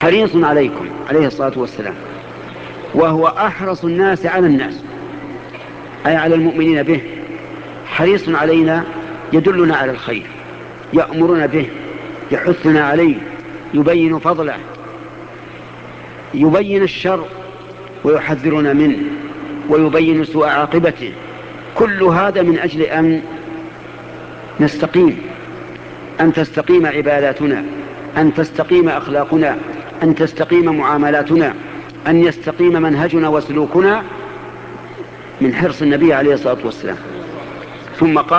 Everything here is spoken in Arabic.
حريص عليكم عليه الصلاة والسلام، وهو أحرص الناس على الناس، أي على المؤمنين به. حريص علينا يدلنا على الخير، يأمرنا به، يحثنا عليه، يبين فضله، يبين الشر ويحذرنا منه، ويبين سوء عاقبته. كل هذا من أجل أن نستقيم، أن تستقيم عباداتنا، أن تستقيم أخلاقنا، أن تستقيم معاملاتنا، أن يستقيم منهجنا وسلوكنا، من حرص النبي عليه الصلاة والسلام. ثم قال